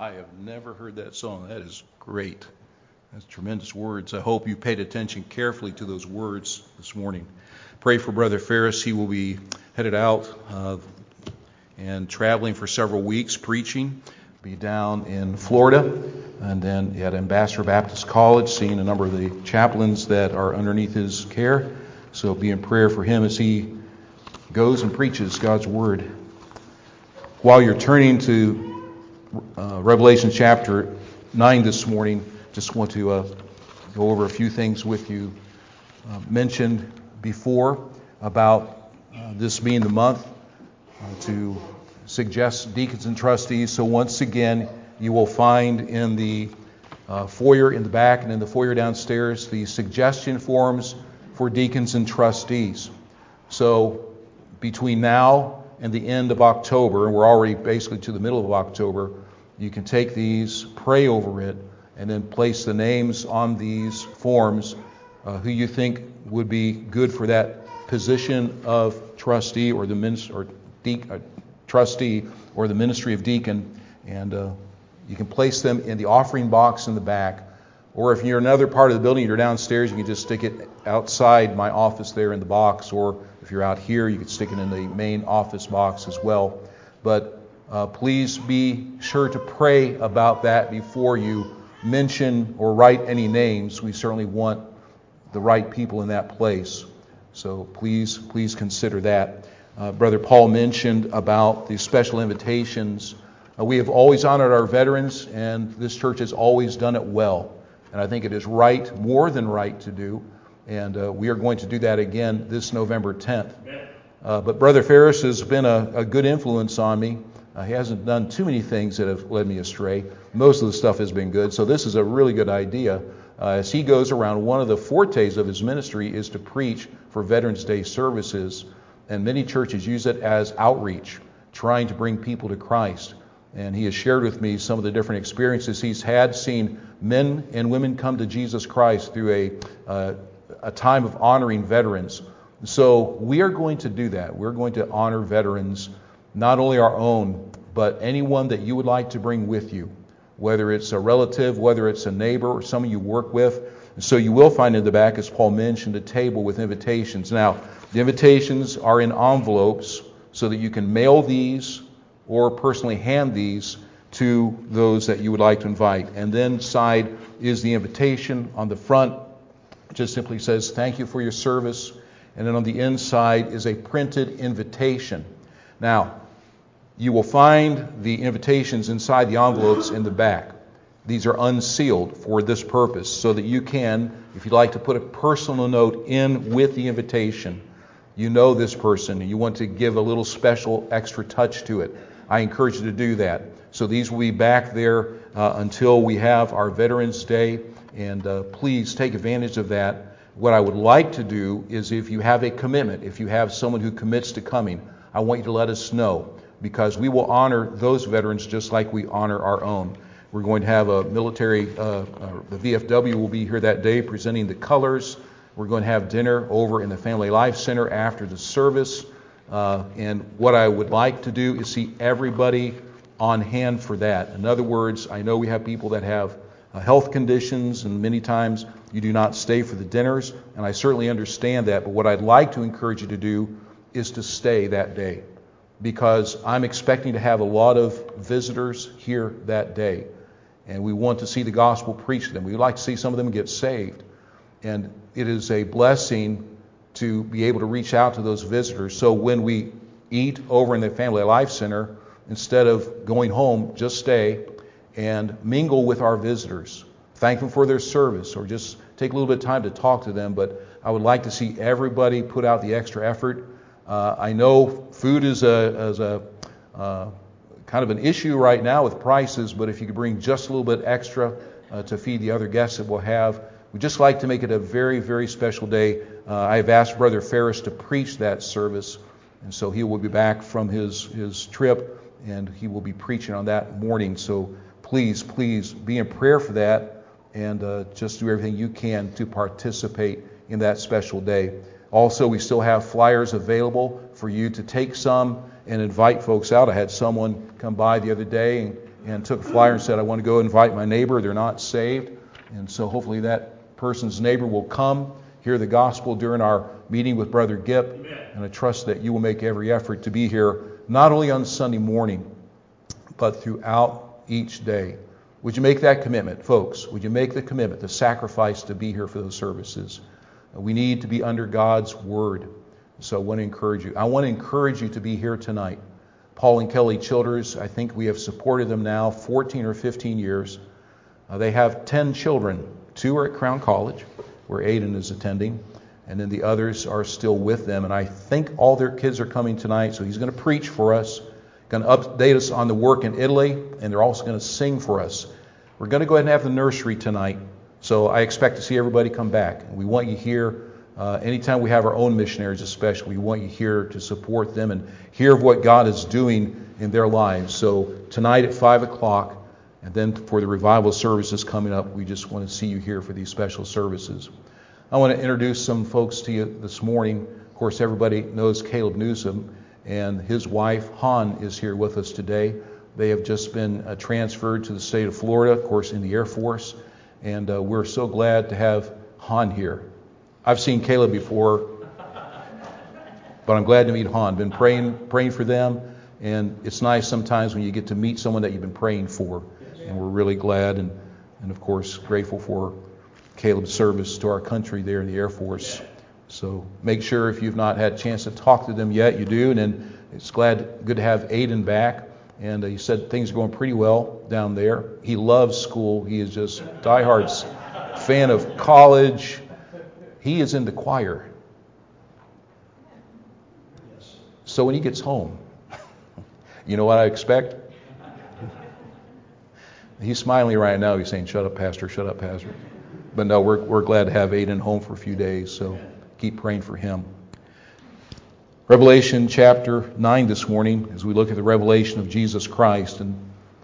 I have never heard that song. That is great. That's tremendous words. I hope you paid attention carefully to those words this morning. Pray for Brother Ferris. He will be headed out and traveling for several weeks, preaching. Be down in Florida, and then at Ambassador Baptist College, seeing a number of the chaplains that are underneath his care. So be in prayer for him as he goes and preaches God's Word. While you're turning to Revelation chapter 9 this morning, just want to go over a few things with you. Mentioned before about this being the month to suggest deacons and trustees. So once again, you will find in the foyer in the back and in the foyer downstairs the suggestion forms for deacons and trustees. So between now and the end of October, and we're already basically to the middle of October, you can take these, pray over it, and then place the names on these forms who you think would be good for that position of trustee or the minister or trustee or the ministry of deacon, and you can place them in the offering box in the back. Or if you're in another part of the building, you're downstairs, you can just stick it outside my office there in the box. Or if you're out here, you can stick it in the main office box as well. But please be sure to pray about that before you mention or write any names. We certainly want the right people in that place. So please consider that. Brother Paul mentioned about the special invitations. We have always honored our veterans, and this church has always done it well. And I think it is right, more than right to do. And we are going to do that again this November 10th. But Brother Ferris has been a good influence on me. He hasn't done too many things that have led me astray. Most of the stuff has been good. So this is a really good idea. As he goes around, one of the fortes of his ministry is to preach for Veterans Day services. And many churches use it as outreach, trying to bring people to Christ. And he has shared with me some of the different experiences he's had, seeing men and women come to Jesus Christ through a time of honoring veterans. So we are going to do that. We're going to honor veterans, not only our own, but anyone that you would like to bring with you, whether it's a relative, whether it's a neighbor, or someone you work with. So you will find in the back, as Paul mentioned, a table with invitations. Now, the invitations are in envelopes so that you can mail these or personally hand these to those that you would like to invite. And then side is the invitation. On the front, it just simply says, "Thank you for your service." And then on the inside is a printed invitation. Now, you will find the invitations inside the envelopes in the back. These are unsealed for this purpose, so that you can, if you'd like to put a personal note in with the invitation, you know this person and you want to give a little special extra touch to it, I encourage you to do that. So these will be back there until we have our Veterans Day, and please take advantage of that. What I would like to do is, if you have a commitment, if you have someone who commits to coming, I want you to let us know, because we will honor those veterans just like we honor our own. We're going to have a military, the VFW will be here that day presenting the colors. We're going to have dinner over in the Family Life Center after the service. And what I would like to do is see everybody on hand for that. In other words, I know we have people that have health conditions, and many times you do not stay for the dinners, and I certainly understand that. But what I'd like to encourage you to do is to stay that day, because I'm expecting to have a lot of visitors here that day, and we want to see the gospel preached to them. We'd like to see some of them get saved, and it is a blessing to be able to reach out to those visitors. So when we eat over in the Family Life Center, instead of going home, just stay and mingle with our visitors. Thank them for their service, or just take a little bit of time to talk to them. But I would like to see everybody put out the extra effort. I know food is a kind of an issue right now with prices, but if you could bring just a little bit extra to feed the other guests that we'll have, we'd just like to make it a very, very special day. I have asked Brother Ferris to preach that service, and so he will be back from his trip, and he will be preaching on that morning. So please be in prayer for that, and just do everything you can to participate in that special day. Also, we still have flyers available for you to take some and invite folks out. I had someone come by the other day and took a flyer and said, I want to go invite my neighbor. They're not saved. And so hopefully that person's neighbor will come, hear the gospel during our meeting with Brother Gipp. Amen. And I trust that you will make every effort to be here, not only on Sunday morning, but throughout each day. Would you make that commitment, folks? Would you make the commitment, the sacrifice to be here for those services? We need to be under God's Word. So I want to encourage you. I want to encourage you to be here tonight. Paul and Kelly Childers, I think we have supported them now 14 or 15 years. They have 10 children. 2 are at Crown College, where Aiden is attending, and then the others are still with them. And I think all their kids are coming tonight, so he's going to preach for us, going to update us on the work in Italy, and they're also going to sing for us. We're going to go ahead and have the nursery tonight, so I expect to see everybody come back. And we want you here. Anytime we have our own missionaries especially, we want you here to support them and hear of what God is doing in their lives. So tonight at 5 o'clock, and then for the revival services coming up, we just want to see you here for these special services. I want to introduce some folks to you this morning. Of course, everybody knows Caleb Newsom, and his wife, Han, is here with us today. They have just been transferred to the state of Florida, of course, in the Air Force, and we're so glad to have Han here. I've seen Caleb before, but I'm glad to meet Han. Been praying for them, and it's nice sometimes when you get to meet someone that you've been praying for, and we're really glad and of course grateful for Caleb's service to our country there in the Air Force. So make sure if you've not had a chance to talk to them yet, you do, and then it's good to have Aiden back. And he said things are going pretty well down there. He loves school. He is just diehard fan of college. He is in the choir. So when he gets home, you know what I expect? He's smiling right now. He's saying, "Shut up, Pastor. Shut up, Pastor." But no, we're glad to have Aiden home for a few days. So keep praying for him. Revelation chapter 9 this morning, as we look at the revelation of Jesus Christ. And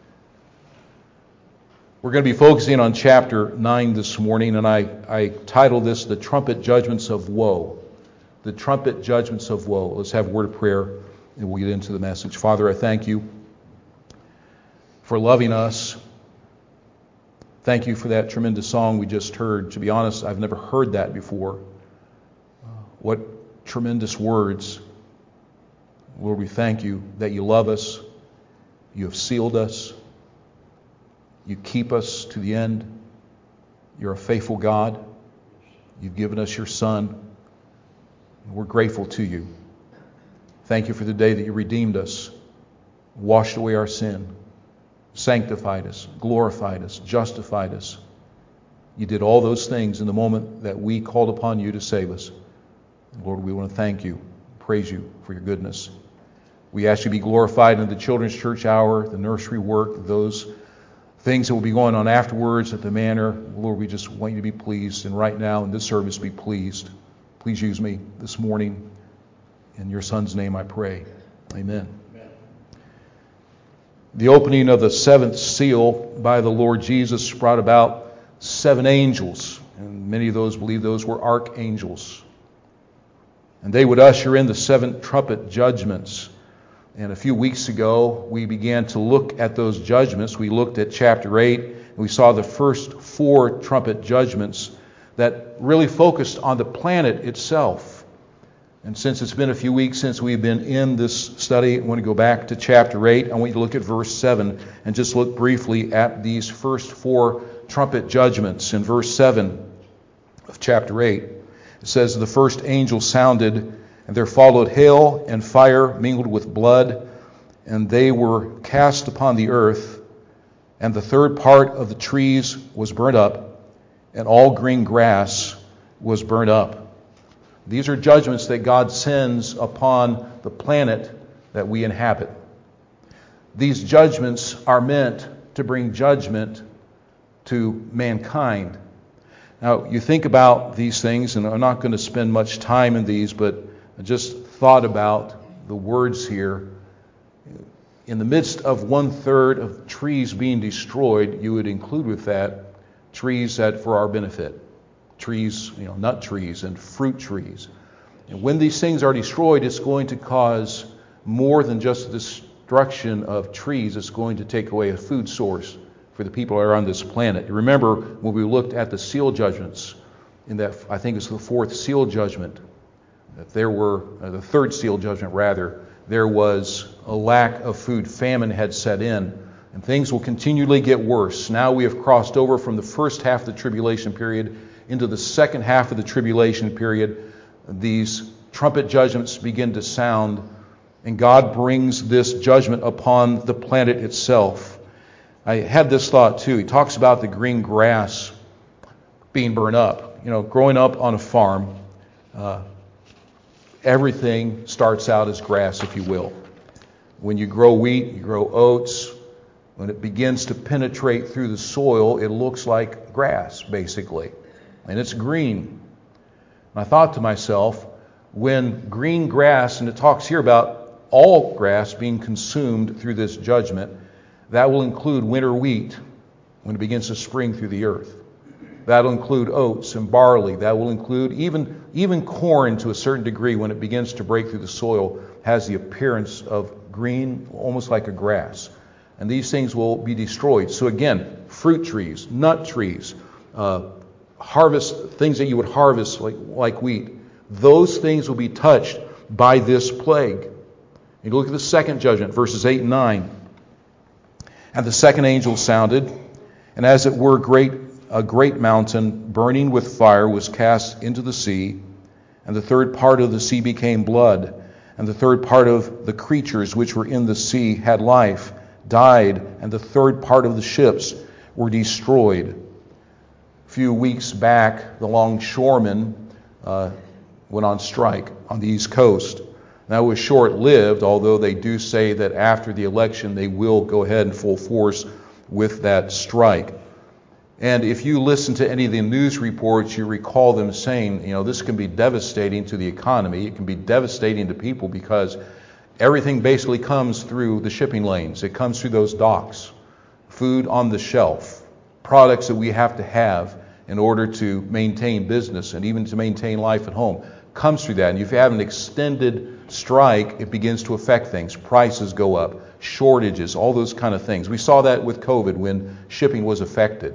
we're going to be focusing on chapter 9 this morning, and I titled this, The Trumpet Judgments of Woe. The Trumpet Judgments of Woe. Let's have a word of prayer, and we'll get into the message. Father, I thank you for loving us. Thank you for that tremendous song we just heard. To be honest, I've never heard that before. What tremendous words. Lord, we thank you that you love us, you have sealed us, you keep us to the end. You're a faithful God. You've given us your Son. We're grateful to you. Thank you for the day that you redeemed us, washed away our sin, sanctified us, glorified us, justified us. You did all those things in the moment that we called upon you to save us. Lord, we want to thank you, praise you for your goodness. We ask you to be glorified in the children's church hour, the nursery work, those things that will be going on afterwards at the manor. Lord, we just want you to be pleased. And right now in this service, be pleased. Please use me this morning. In your Son's name I pray. Amen. The opening of the seventh seal by the Lord Jesus brought about 7 angels. And many of those believe those were archangels. And they would usher in the 7 trumpet judgments. And a few weeks ago, we began to look at those judgments. We looked at chapter 8, and we saw the first 4 trumpet judgments that really focused on the planet itself. And since it's been a few weeks since we've been in this study, I want to go back to chapter 8. I want you to look at verse 7 and just look briefly at these first 4 trumpet judgments. In verse 7 of chapter 8, it says, "The first angel sounded, and there followed hail and fire mingled with blood, and they were cast upon the earth, and the third part of the trees was burnt up, and all green grass was burnt up." These are judgments that God sends upon the planet that we inhabit. These judgments are meant to bring judgment to mankind. Now, you think about these things, and I'm not going to spend much time in these, but I just thought about the words here. In the midst of 1/3 of trees being destroyed, you would include with that trees that for our benefit. Trees, nut trees and fruit trees. And when these things are destroyed, it's going to cause more than just destruction of trees is going to take away a food source for the people that are on this planet. You remember when we looked at the seal judgments, in that, I think it's the fourth seal judgment, that there were, the third seal judgment rather, there was a lack of food. Famine had set in, and things will continually get worse. Now we have crossed over from the first half of the tribulation period into the second half of the tribulation period. These trumpet judgments begin to sound, and God brings this judgment upon the planet itself. I had this thought too. He talks about the green grass being burned up. You know, growing up on a farm, everything starts out as grass, if you will. When you grow wheat, you grow oats. When it begins to penetrate through the soil, it looks like grass, basically. And it's green. And I thought to myself, when green grass, and it talks here about all grass being consumed through this judgment, that will include winter wheat when it begins to spring through the earth. That'll include oats and barley. That will include even corn to a certain degree when it begins to break through the soil, has the appearance of green, almost like a grass. And these things will be destroyed. So again, fruit trees, nut trees, harvest things that you would harvest like wheat, those things will be touched by this plague. You look at the second judgment, verses 8 and 9. And the second angel sounded, and as it were a great mountain burning with fire was cast into the sea, and the third part of the sea became blood, and the third part of the creatures which were in the sea had life, died, and the third part of the ships were destroyed. A few weeks back, the longshoremen went on strike on the East Coast. That was short-lived, although they do say that after the election they will go ahead in full force with that strike. And if you listen to any of the news reports, you recall them saying, this can be devastating to the economy. It can be devastating to people because everything basically comes through the shipping lanes. It comes through those docks. Food on the shelf. Products that we have to have in order to maintain business and even to maintain life at home comes through that. And if you have an extended strike, it begins to affect things. Prices go up, shortages, all those kind of things. We saw that with COVID when shipping was affected.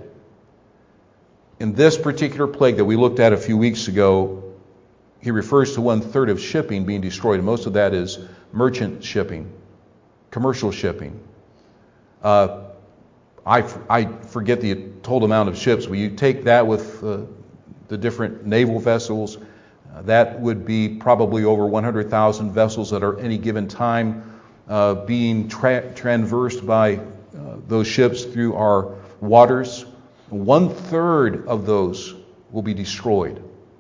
In this particular plague that we looked at a few weeks ago, he refers to 1/3 of shipping being destroyed, and most of that is merchant shipping, commercial shipping. I forget the total amount of ships, but you take that with the different naval vessels, that would be probably over 100,000 vessels that are any given time being traversed by those ships through our waters. 1/3 of those will be destroyed.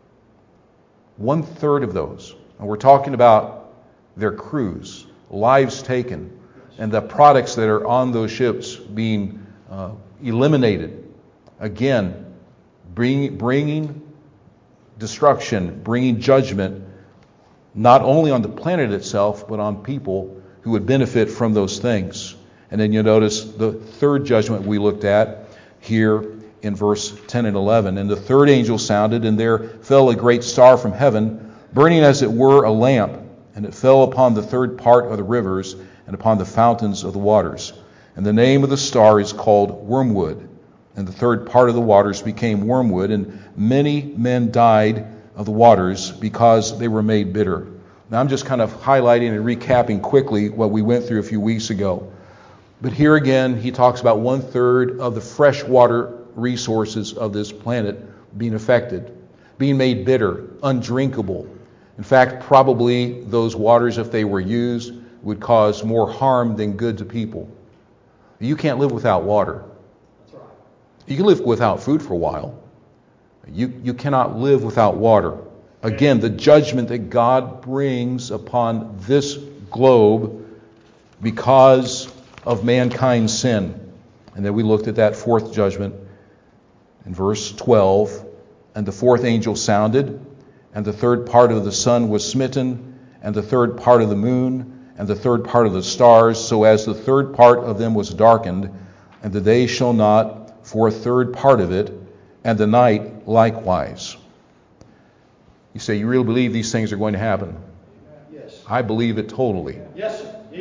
1/3 of those. And we're talking about their crews, lives taken, and the products that are on those ships being eliminated. Again, bringing destruction, bringing judgment, not only on the planet itself, but on people who would benefit from those things. And then you notice the third judgment we looked at here in verse 10 and 11. And the third angel sounded, and there fell a great star from heaven, burning as it were a lamp, and it fell upon the third part of the rivers and upon the fountains of the waters. And the name of the star is called Wormwood. And the third part of the waters became wormwood, and many men died of the waters because they were made bitter. Now I'm just kind of highlighting and recapping quickly what we went through a few weeks ago. But here again, he talks about 1/3 of the freshwater resources of this planet being affected, being made bitter, undrinkable. In fact, probably those waters, if they were used, would cause more harm than good to people. You can't live without water. That's right. You can live without food for a while. You cannot live without water. Again, the judgment that God brings upon this globe because of mankind's sin. And then we looked at that fourth judgment in verse 12. And the fourth angel sounded, and the third part of the sun was smitten, and the third part of the moon, and the third part of the stars, so as the third part of them was darkened, and the day shone not for a third part of it, and the night likewise. You say, you really believe these things are going to happen? Yes. I believe it totally. Yes, sir. Amen.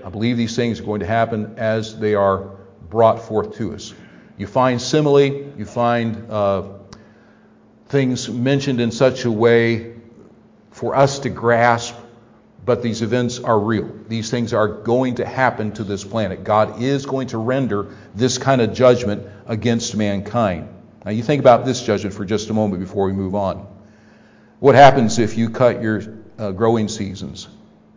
I believe these things are going to happen as they are brought forth to us. You find simile, you find things mentioned in such a way for us to grasp, but these events are real. These things are going to happen to this planet. God is going to render this kind of judgment against mankind. Now you think about this judgment for just a moment before we move on. What happens if you cut your growing seasons?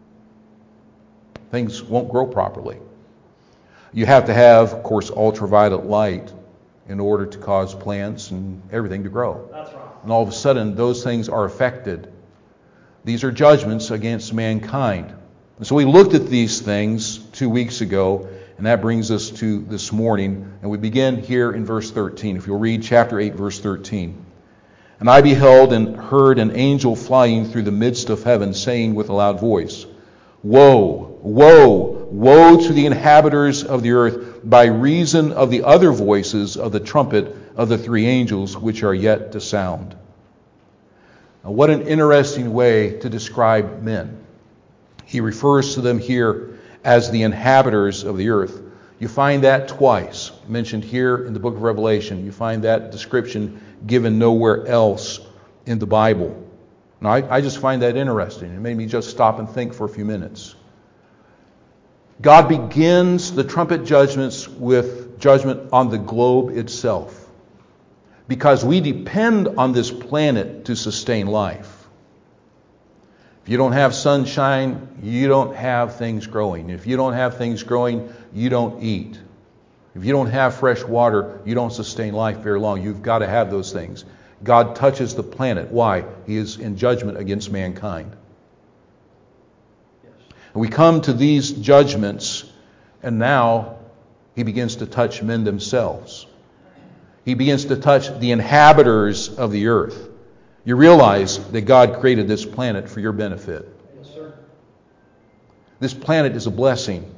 Things won't grow properly. You have to have, of course, ultraviolet light in order to cause plants and everything to grow. That's right. And all of a sudden, those things are affected. These are judgments against mankind. And so we looked at these things 2 weeks ago, and that brings us to this morning. And we begin here in verse 13. If you'll read chapter 8, verse 13. And I beheld and heard an angel flying through the midst of heaven, saying with a loud voice, Woe, woe, woe to the inhabitants of the earth, by reason of the other voices of the trumpet of the 3 angels which are yet to sound. Now, what an interesting way to describe men. He refers to them here as the inhabitants of the earth. You find that twice mentioned here in the book of Revelation. You find that description given nowhere else in the Bible. Now, I just find that interesting. It made me just stop and think for a few minutes. God begins the trumpet judgments with judgment on the globe itself, because we depend on this planet to sustain life. If you don't have sunshine, you don't have things growing. If you don't have things growing, you don't eat. If you don't have fresh water, you don't sustain life very long. You've got to have those things. God touches the planet. Why? He is in judgment against mankind. Yes. And we come to these judgments, and now he begins to touch men themselves. He begins to touch the inhabitants of the earth. You realize that God created this planet for your benefit. Yes, sir. This planet is a blessing.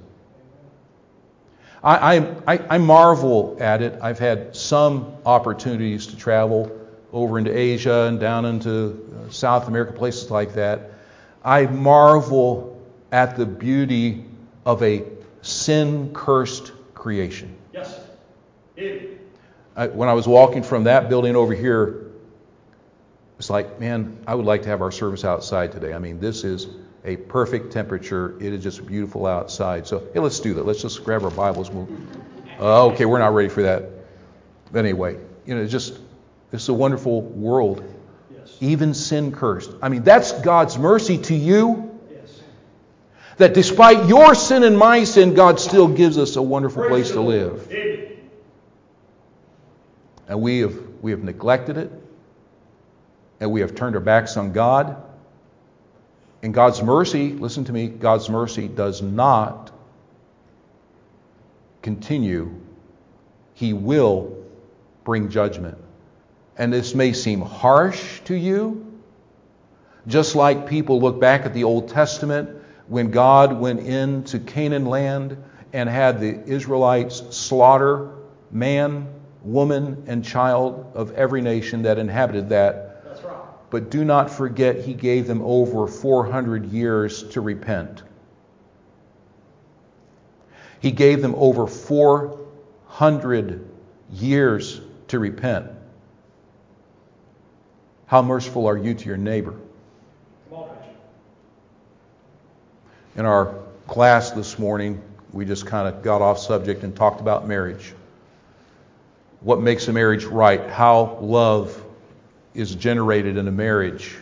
I marvel at it. I've had some opportunities to travel over into Asia and down into South America, places like that. I marvel at the beauty of a sin-cursed creation. Yes, sir. When I was walking from that building over here, it's like, man, I would like to have our service outside today. I mean, this is a perfect temperature. It is just beautiful outside. So, hey, let's do that. Let's just grab our Bibles. Okay, we're not ready for that. But anyway, it's a wonderful world. Yes. Even sin cursed. I mean, that's God's mercy to you. Yes. That despite your sin and my sin, God still gives us a wonderful place to live. Amen. And we have neglected it. And we have turned our backs on God. And God's mercy, listen to me, God's mercy does not continue. He will bring judgment. And this may seem harsh to you, just like people look back at the Old Testament when God went into Canaan land and had the Israelites slaughter man, woman, and child of every nation that inhabited that. That's right. But do not forget, He gave them over 400 years to repent. He gave them over 400 years to repent. How merciful are you to your neighbor? Come on, Patrick. In our class this morning, we just kind of got off subject and talked about marriage. What makes a marriage right? How love is generated in a marriage.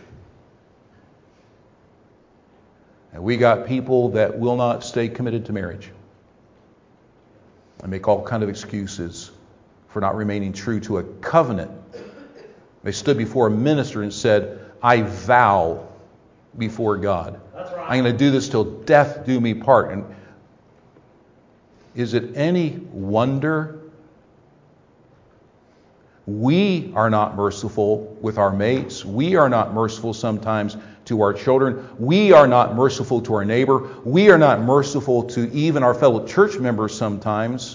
And we got people that will not stay committed to marriage and make all kind of excuses for not remaining true to a covenant. They stood before a minister and said, I vow before God. That's right. I'm going to do this till death do me part. And is it any wonder we are not merciful with our mates? We are not merciful sometimes to our children. We are not merciful to our neighbor. We are not merciful to even our fellow church members sometimes.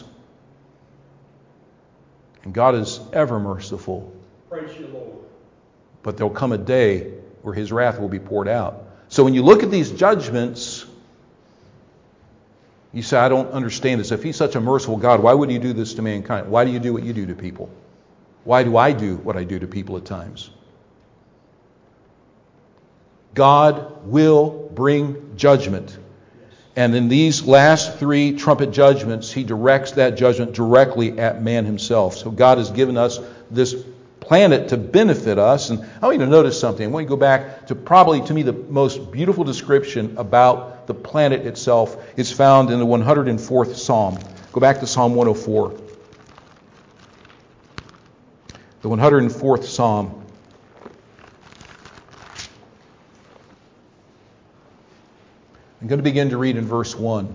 And God is ever merciful. Praise you, Lord. But there'll come a day where His wrath will be poured out. So when you look at these judgments, You say, I don't understand this. If he's such a merciful God, why would he do this to mankind? Why do you do what you do to people? Why do I do what I do to people at times? God will bring judgment. And in these last 3 trumpet judgments, he directs that judgment directly at man himself. So God has given us this planet to benefit us. And I want you to notice something. I want you to go back to probably, to me, the most beautiful description about the planet itself. It's found in the 104th Psalm. Go back to Psalm 104. The 104th Psalm. I'm going to begin to read in verse 1.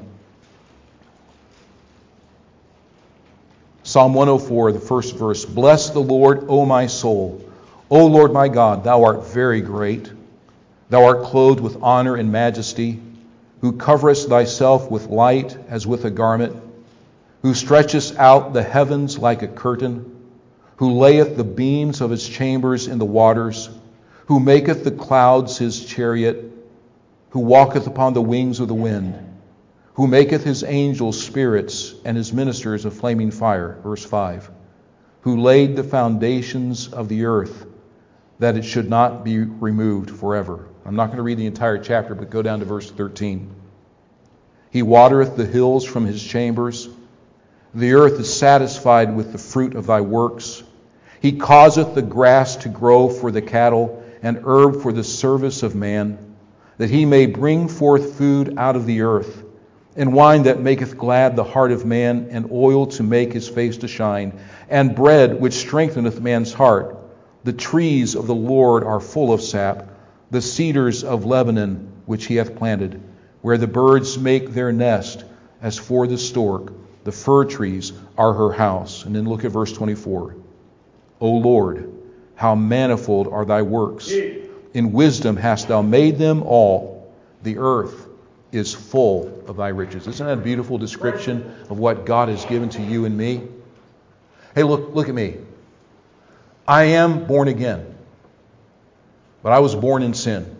Psalm 104, the first verse. Bless the Lord, O my soul. O Lord my God, thou art very great. Thou art clothed with honor and majesty, who coverest thyself with light as with a garment, who stretchest out the heavens like a curtain, who layeth the beams of his chambers in the waters, who maketh the clouds his chariot, who walketh upon the wings of the wind, who maketh his angels spirits and his ministers a flaming fire. Verse 5. Who laid the foundations of the earth, that it should not be removed forever. I'm not going to read the entire chapter, but go down to verse 13. He watereth the hills from his chambers. The earth is satisfied with the fruit of thy works. He causeth the grass to grow for the cattle, and herb for the service of man, that he may bring forth food out of the earth, and wine that maketh glad the heart of man, and oil to make his face to shine, and bread which strengtheneth man's heart. The trees of the Lord are full of sap, the cedars of Lebanon which he hath planted, where the birds make their nest, as for the stork. The fir trees are her house. And then look at verse 24. O Lord, how manifold are thy works! In wisdom hast thou made them all. The earth is full of thy riches. Isn't that a beautiful description of what God has given to you and me? Hey, look at me. I am born again, but I was born in sin.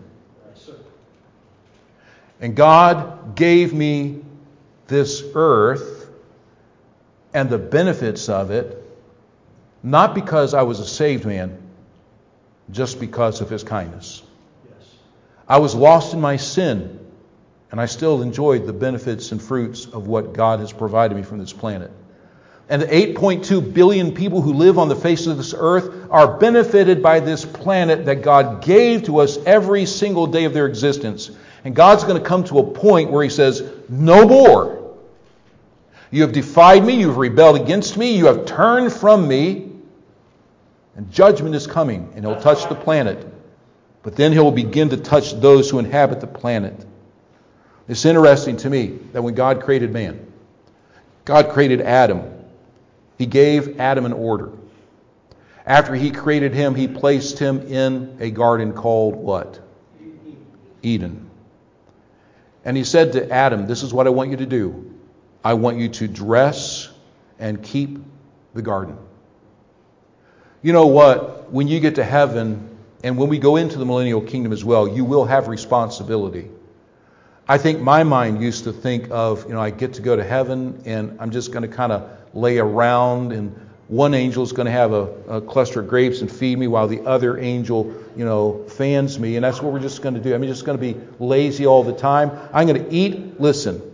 And God gave me this earth and the benefits of it, not because I was a saved man, just because of his kindness. I was lost in my sin, and I still enjoyed the benefits and fruits of what God has provided me from this planet. And the 8.2 billion people who live on the face of this earth are benefited by this planet that God gave to us every single day of their existence. And God's going to come to a point where he says, no more. You have defied me, you've rebelled against me, you have turned from me, and judgment is coming, and he'll touch the planet. But then he'll begin to touch those who inhabit the planet. It's interesting to me that when God created man, God created Adam. He gave Adam an order. After he created him, he placed him in a garden called what? Eden. And he said to Adam, this is what I want you to do. I want you to dress and keep the garden. You know what? When you get to heaven, and when we go into the millennial kingdom as well, you will have responsibility. I think my mind used to think of, I get to go to heaven and I'm just going to kind of lay around, and one angel's going to have a cluster of grapes and feed me while the other angel, fans me. And that's what we're just going to do. I'm just going to be lazy all the time. I'm going to eat. Listen,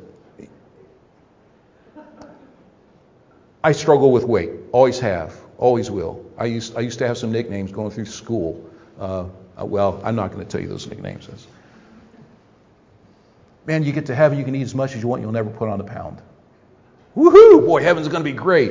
I struggle with weight. Always have. Always will. I used to have some nicknames going through school. Well, I'm not going to tell you those nicknames. Man, you get to heaven, you can eat as much as you want, you'll never put on a pound. Woohoo! Boy, heaven's going to be great.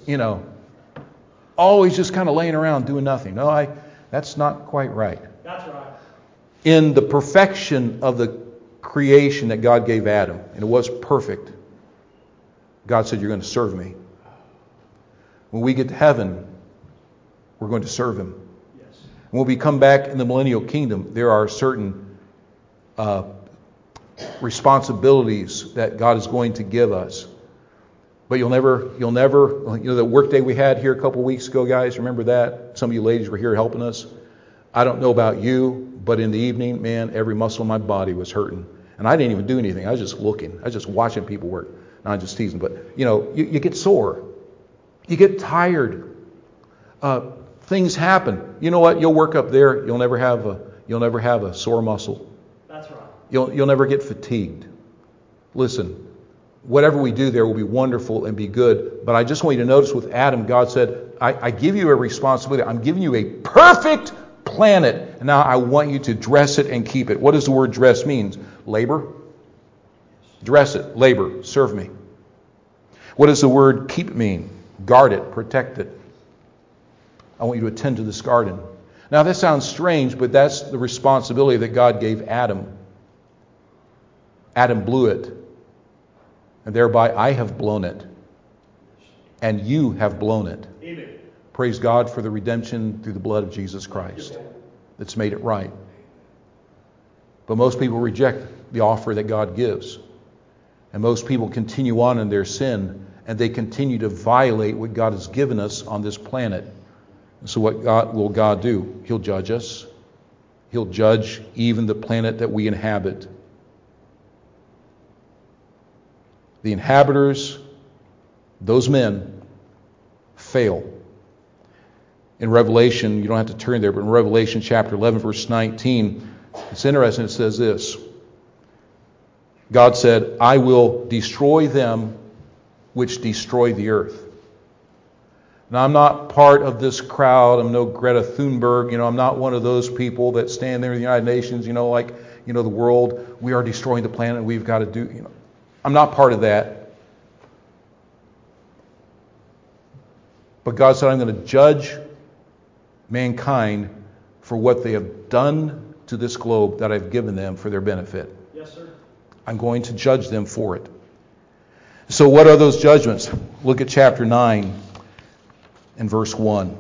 Always just kind of laying around doing nothing. No, that's not quite right. That's right. In the perfection of the creation that God gave Adam, and it was perfect, God said, you're going to serve me. When we get to heaven, we're going to serve him. Yes. When we come back in the millennial kingdom, there are certain responsibilities that God is going to give us. But you'll never, the work day we had here a couple weeks ago, guys, remember that? Some of you ladies were here helping us. I don't know about you, but in the evening, man, every muscle in my body was hurting. And I didn't even do anything. I was just looking. I was just watching people work. No, I'm just teasing. But, you get sore. You get tired. Things happen. You know what? You'll work up there. You'll never have a sore muscle. That's right. You'll never get fatigued. Listen, whatever we do there will be wonderful and be good. But I just want you to notice with Adam, God said, I give you a responsibility. I'm giving you a perfect planet. And now I want you to dress it and keep it. What does the word dress mean? Labor? Dress it. Labor. Serve me. What does the word keep mean? Guard it. Protect it. I want you to attend to this garden. Now that sounds strange, but that's the responsibility that God gave Adam. Adam blew it. And thereby I have blown it. And you have blown it. Amen. Praise God for the redemption through the blood of Jesus Christ that's made it right. But most people reject the offer that God gives. And most people continue on in their sin, and they continue to violate what God has given us on this planet. So what will God do? He'll judge us. He'll judge even the planet that we inhabit. The inhabitants, those men, fail. In Revelation, you don't have to turn there, but in Revelation chapter 11, verse 19, it's interesting. It says this. God said, I will destroy them which destroy the earth. Now, I'm not part of this crowd. I'm no Greta Thunberg. I'm not one of those people that stand there in the United Nations, the world. We are destroying the planet. We've got to do, I'm not part of that. But God said, I'm going to judge mankind for what they have done to this globe that I've given them for their benefit. Yes, sir. I'm going to judge them for it. So what are those judgments? Look at chapter 9 and verse 1.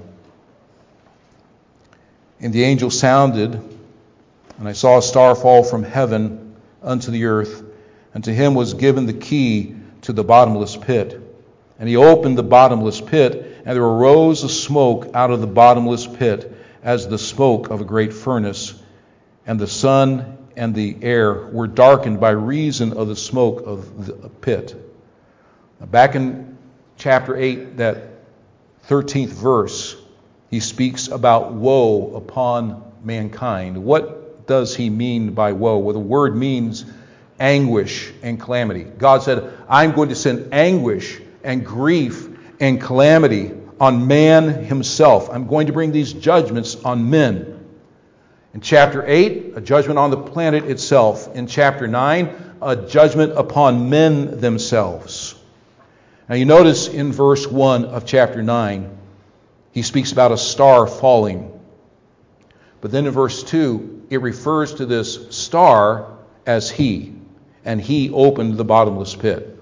And the angel sounded, and I saw a star fall from heaven unto the earth, and to him was given the key to the bottomless pit. And he opened the bottomless pit, and there arose a smoke out of the bottomless pit, as the smoke of a great furnace. And the sun and the air were darkened by reason of the smoke of the pit. Now, back in chapter 8, that 13th verse, he speaks about woe upon mankind. What does he mean by woe? Well, the word means anguish and calamity. God said, I'm going to send anguish and grief and calamity on man himself. I'm going to bring these judgments on men. In chapter 8, a judgment on the planet itself. In chapter 9, a judgment upon men themselves. Now you notice in verse 1 of chapter 9, he speaks about a star falling. But then in verse 2, it refers to this star as he. And he opened the bottomless pit.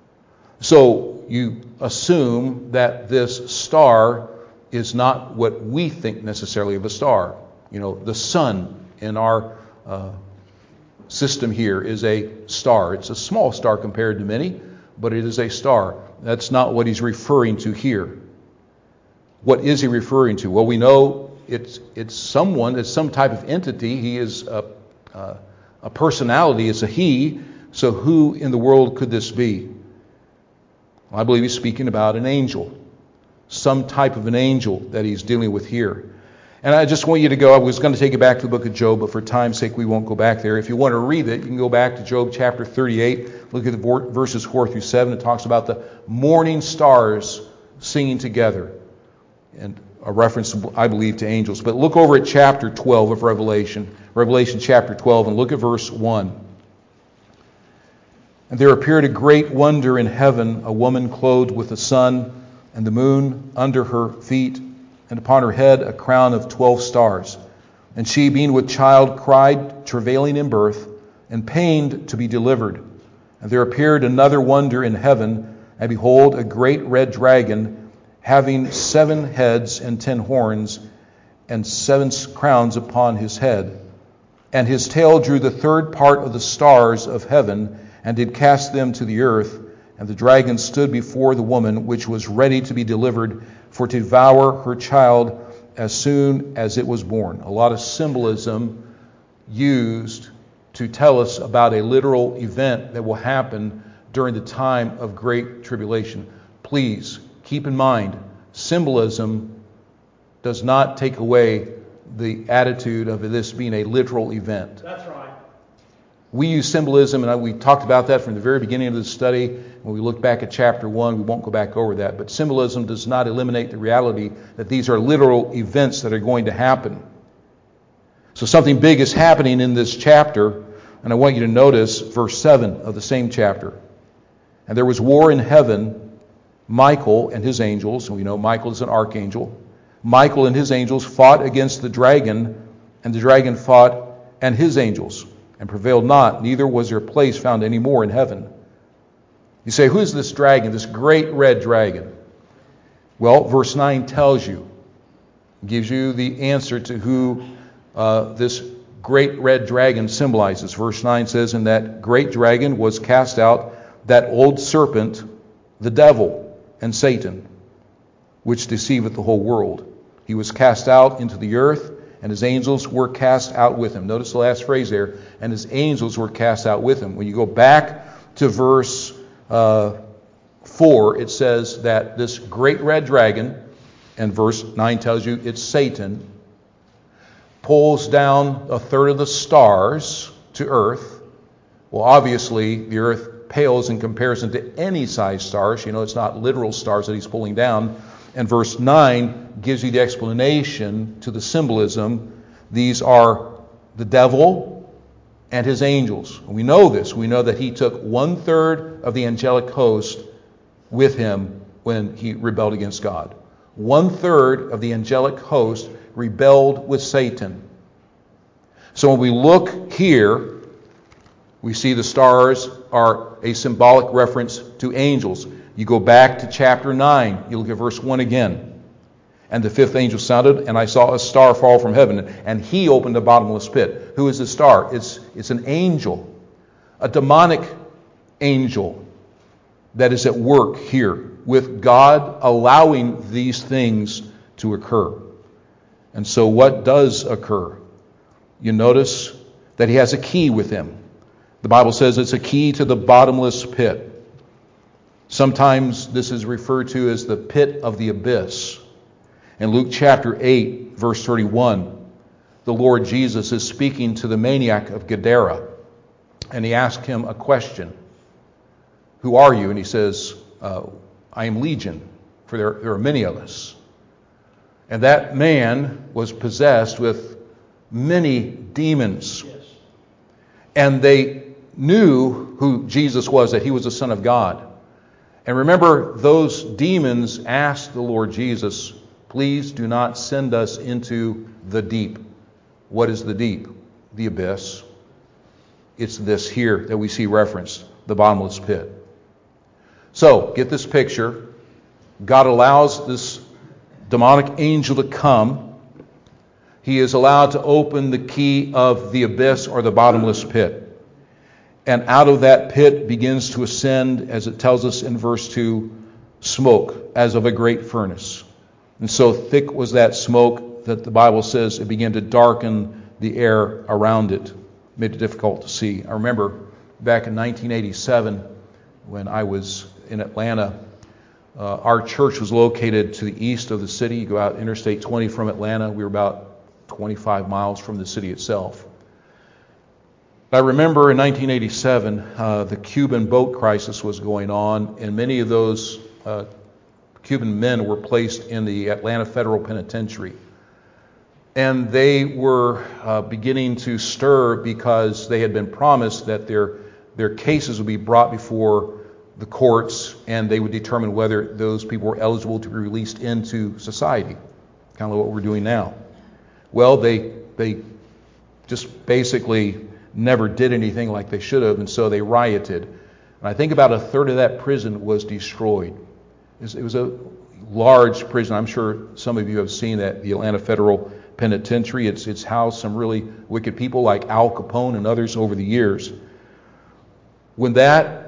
So you assume that this star is not what we think necessarily of a star. The sun in our system here is a star. It's a small star compared to many, but it is a star. That's not what he's referring to here. What is he referring to? Well, we know it's someone, it's some type of entity. He is a personality. It's a he. So who in the world could this be? Well, I believe he's speaking about an angel. Some type of an angel that he's dealing with here. And I just want you to go, I was going to take you back to the book of Job, but for time's sake we won't go back there. If you want to read it, you can go back to Job chapter 38. Look at the verses 4 through 7. It talks about the morning stars singing together. And a reference, I believe, to angels. But look over at chapter 12 of Revelation. Revelation chapter 12, and look at verse 1. And there appeared a great wonder in heaven, a woman clothed with the sun and the moon under her feet, and upon her head a crown of 12 stars. And she, being with child, cried, travailing in birth, and pained to be delivered. And there appeared another wonder in heaven, and behold, a great red dragon, having 7 heads and 10 horns, and 7 crowns upon his head. And his tail drew the third part of the stars of heaven, and did cast them to the earth. And the dragon stood before the woman, which was ready to be delivered, for to devour her child as soon as it was born. A lot of symbolism used to tell us about a literal event that will happen during the time of great tribulation. Please keep in mind, symbolism does not take away the attitude of this being a literal event. That's right. We use symbolism, and we talked about that from the very beginning of the study. When we look back at chapter 1, we won't go back over that. But symbolism does not eliminate the reality that these are literal events that are going to happen. So something big is happening in this chapter, and I want you to notice verse 7 of the same chapter. And there was war in heaven. Michael and his angels, and we know Michael is an archangel. Michael and his angels fought against the dragon, and the dragon fought and his angels, and prevailed not, neither was their place found any more in heaven. You say, who is this dragon, this great red dragon? Well, verse 9 tells you, gives you the answer to who this great red dragon symbolizes. Verse 9 says, and that great dragon was cast out, that old serpent, the devil, and Satan, which deceiveth the whole world. He was cast out into the earth, and his angels were cast out with him. Notice the last phrase there, and his angels were cast out with him. When you go back to verse 4, it says that this great red dragon, and verse 9 tells you it's Satan, pulls down a third of the stars to earth. Well, obviously, the earth pales in comparison to any size stars. You know, it's not literal stars that he's pulling down. And verse 9 gives you the explanation to the symbolism. These are the devil and his angels. We know this. We know that he took 1/3 of the angelic host with him when he rebelled against God. 1/3 of the angelic host rebelled with Satan. So when we look here, we see the stars are a symbolic reference to angels. You go back to chapter 9, you look at verse 1 again. And the fifth angel sounded, and I saw a star fall from heaven, and he opened a bottomless pit. Who is the star? It's an angel, a demonic angel that is at work here, with God allowing these things to occur. And so what does occur? You notice that he has a key with him. The Bible says it's a key to the bottomless pit. Sometimes this is referred to as the pit of the abyss. In Luke chapter 8, verse 31, the Lord Jesus is speaking to the maniac of Gadara, and he asked him a question. Who are you? And he says, I am Legion, for there are many of us. And that man was possessed with many demons. Yes. And they knew who Jesus was, that he was the Son of God. And remember, those demons asked the Lord Jesus, please do not send us into the deep. What is the deep? The abyss. It's this here that we see referenced, the bottomless pit. So, get this picture. God allows this demonic angel to come. He is allowed to open the key of the abyss or the bottomless pit. And out of that pit begins to ascend, as it tells us in verse 2, smoke as of a great furnace. And so thick was that smoke that the Bible says it began to darken the air around it, made it difficult to see. I remember back in 1987 when I was in Atlanta, our church was located to the east of the city. You go out Interstate 20 from Atlanta. We were about 25 miles from the city itself. I remember in 1987, the Cuban boat crisis was going on, and many of those Cuban men were placed in the Atlanta Federal Penitentiary. And they were beginning to stir because they had been promised that their cases would be brought before the courts, and they would determine whether those people were eligible to be released into society, kind of what we're doing now. Well, they just basically never did anything like they should have, and so they rioted. And I think about a third of that prison was destroyed. It was a large prison. I'm sure some of you have seen that, the Atlanta Federal Penitentiary. It's housed some really wicked people like Al Capone and others over the years. When that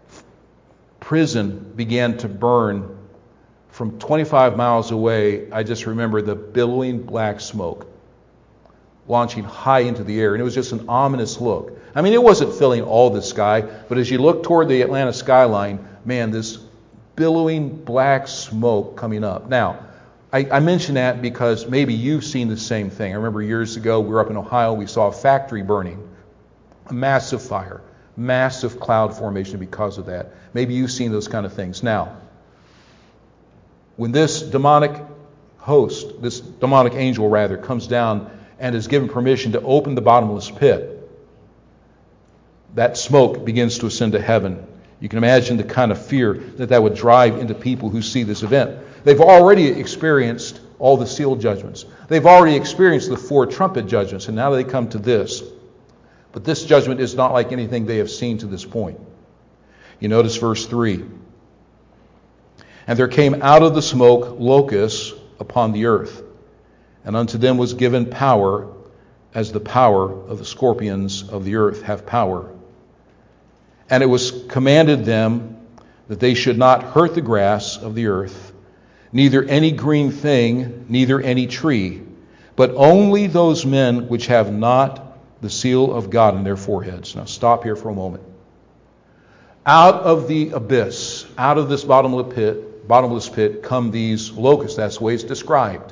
prison began to burn from 25 miles away, I just remember the billowing black smoke. launching high into the air, and it was just an ominous look. I mean, it wasn't filling all the sky, but as you look toward the Atlanta skyline, man, this billowing black smoke coming up. Now, I mention that because maybe you've seen the same thing. I remember years ago, we were up in Ohio, we saw a factory burning, a massive fire, massive cloud formation because of that. Maybe you've seen those kind of things. Now, when this demonic host, this demonic angel rather, comes down and is given permission to open the bottomless pit, that smoke begins to ascend to heaven. You can imagine the kind of fear that would drive into people who see this event. They've already experienced all the seal judgments. They've already experienced the 4 trumpet judgments, and now they come to this. But this judgment is not like anything they have seen to this point. You notice verse 3. And there came out of the smoke locusts upon the earth, and unto them was given power, as the power of the scorpions of the earth have power. And it was commanded them that they should not hurt the grass of the earth, neither any green thing, neither any tree, but only those men which have not the seal of God in their foreheads. Now stop here for a moment. Out of the abyss, out of this bottomless pit come these locusts. That's the way it's described.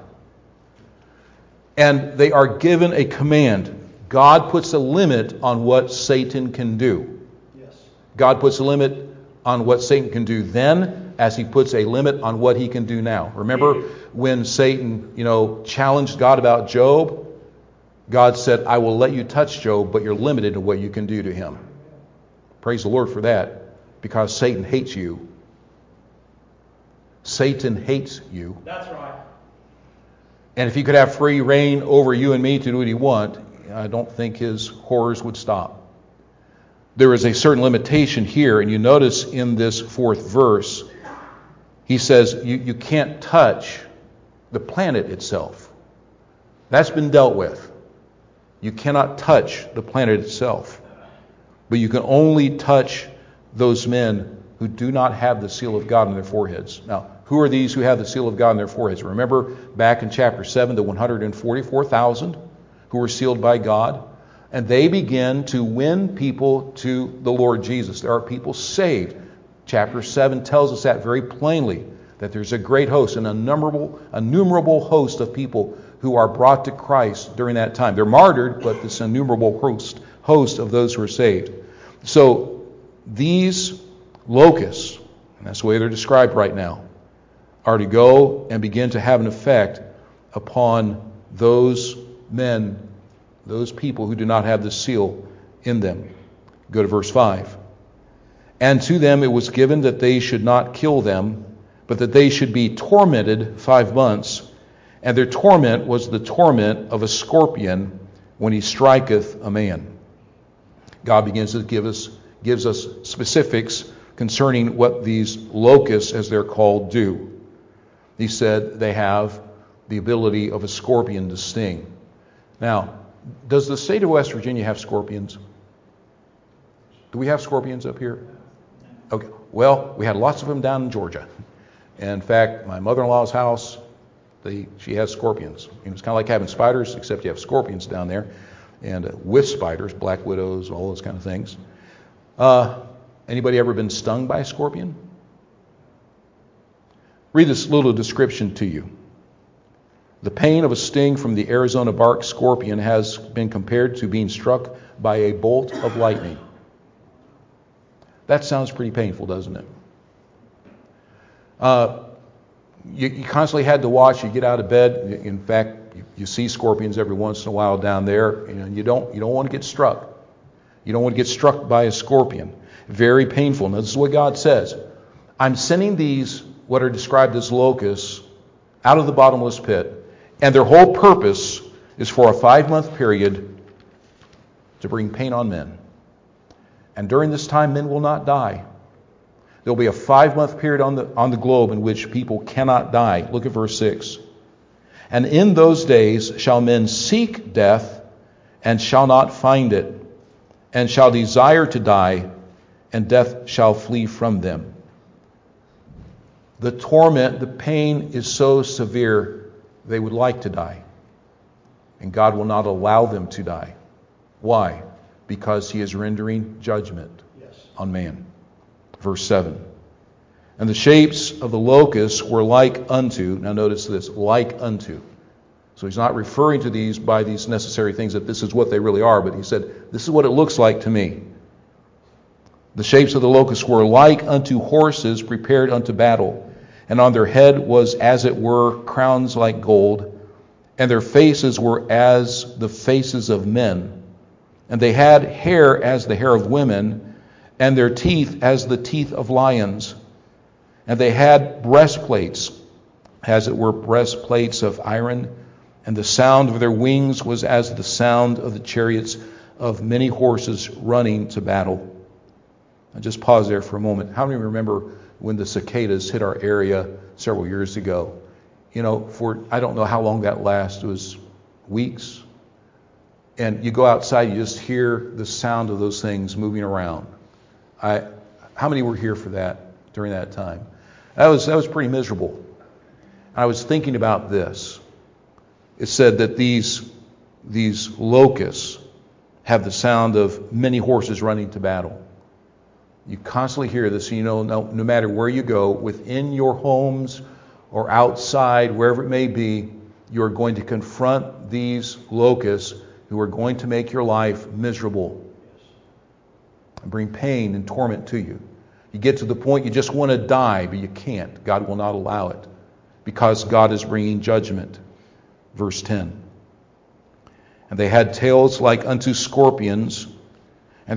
And they are given a command. God puts a limit on what Satan can do. Yes. God puts a limit on what Satan can do then, as he puts a limit on what he can do now. Remember when Satan, challenged God about Job? God said, I will let you touch Job, but you're limited to what you can do to him. Praise the Lord for that, because Satan hates you. Satan hates you. That's right. And if he could have free reign over you and me to do what he wants, I don't think his horrors would stop. There is a certain limitation here, and you notice in this 4th verse, he says you can't touch the planet itself. That's been dealt with. You cannot touch the planet itself. But you can only touch those men who do not have the seal of God on their foreheads. Now, who are these who have the seal of God on their foreheads? Remember back in chapter 7, the 144,000 who were sealed by God? And they begin to win people to the Lord Jesus. There are people saved. Chapter 7 tells us that very plainly, that there's a great host, an innumerable host of people who are brought to Christ during that time. They're martyred, but this innumerable host of those who are saved. So these locusts, and that's the way they're described right now, are to go and begin to have an effect upon those men, those people who do not have the seal in them. Go to verse 5. And to them it was given that they should not kill them, but that they should be tormented 5 months. And their torment was the torment of a scorpion when he striketh a man. God begins to gives us specifics concerning what these locusts, as they're called, do. He said they have the ability of a scorpion to sting. Now, does the state of West Virginia have scorpions? Do we have scorpions up here? Okay. Well, we had lots of them down in Georgia. And in fact, my mother-in-law's house, she has scorpions. It's kind of like having spiders, except you have scorpions down there. And with spiders, black widows, all those kind of things. Anybody ever been stung by a scorpion? Read this little description to you. The pain of a sting from the Arizona bark scorpion has been compared to being struck by a bolt of lightning. That sounds pretty painful, doesn't it? You constantly had to watch. You get out of bed. In fact, you see scorpions every once in a while down there, and you don't want to get struck. You don't want to get struck by a scorpion. Very painful. Now, this is what God says. I'm sending these, what are described as locusts, out of the bottomless pit, and their whole purpose is for a 5-month period to bring pain on men. And during this time, men will not die. There'll be a 5-month period on the globe in which people cannot die. Look at verse 6. And in those days shall men seek death, and shall not find it, and shall desire to die, and death shall flee from them. The torment, the pain is so severe, they would like to die. and God will not allow them to die. Why? Because he is rendering judgment on man. Verse 7. And the shapes of the locusts were like unto, now notice this, like unto. So he's not referring to these by these necessary things that this is what they really are, but he said, this is what it looks like to me. The shapes of the locusts were like unto horses prepared unto battle, and on their head was as it were crowns like gold, and their faces were as the faces of men, and they had hair as the hair of women, and their teeth as the teeth of lions, and they had breastplates, as it were breastplates of iron, and the sound of their wings was as the sound of the chariots of many horses running to battle. I'll just pause there for a moment. How many remember when the cicadas hit our area several years ago? You know, for I don't know how long that lasted. It was weeks. And you go outside, you just hear the sound of those things moving around. How many were here for that during that time? That was pretty miserable. I was thinking about this. It said that these locusts have the sound of many horses running to battle. You constantly hear this, so you know no matter where you go, within your homes or outside, wherever it may be, you are going to confront these locusts who are going to make your life miserable and bring pain and torment to you. You get to the point you just want to die, but you can't. God will not allow it because God is bringing judgment. Verse 10. And they had tails like unto scorpions, and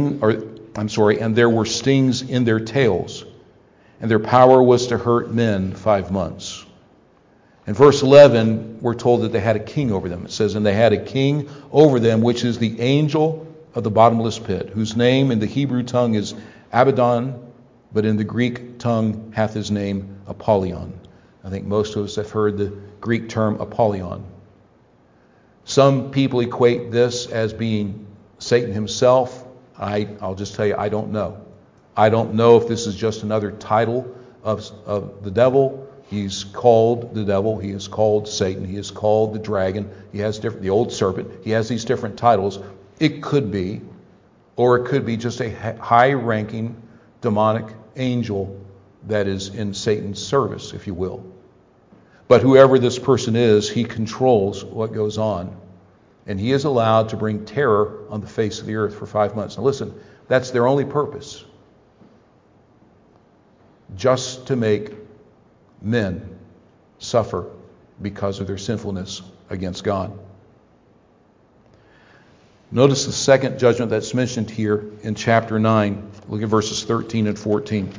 and there were stings in their tails, and their power was to hurt men 5 months. In verse 11, we're told that they had a king over them. It says, and they had a king over them, which is the angel of the bottomless pit, whose name in the Hebrew tongue is Abaddon, but in the Greek tongue hath his name Apollyon. I think most of us have heard the Greek term Apollyon. Some people equate this as being Satan himself. I'll just tell you, I don't know. I don't know if this is just another title of the devil. He's called the devil. He is called Satan. He is called the dragon. He has the old serpent. He has these different titles. It could be, or it could be just a high-ranking demonic angel that is in Satan's service, if you will. But whoever this person is, he controls what goes on. And he is allowed to bring terror on the face of the earth for 5 months. Now listen, that's their only purpose. Just to make men suffer because of their sinfulness against God. Notice the second judgment that's mentioned here in chapter 9. Look at verses 13 and 14.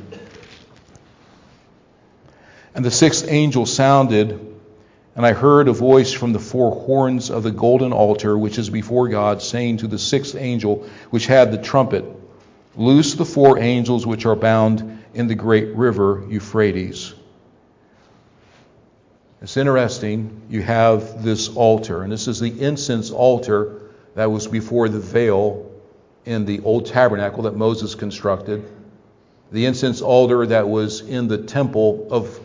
And the sixth angel sounded, and I heard a voice from the four horns of the golden altar, which is before God, saying to the sixth angel, which had the trumpet, loose the four angels which are bound in the great river Euphrates. It's interesting, you have this altar, and this is the incense altar that was before the veil in the old tabernacle that Moses constructed. The incense altar that was in the temple of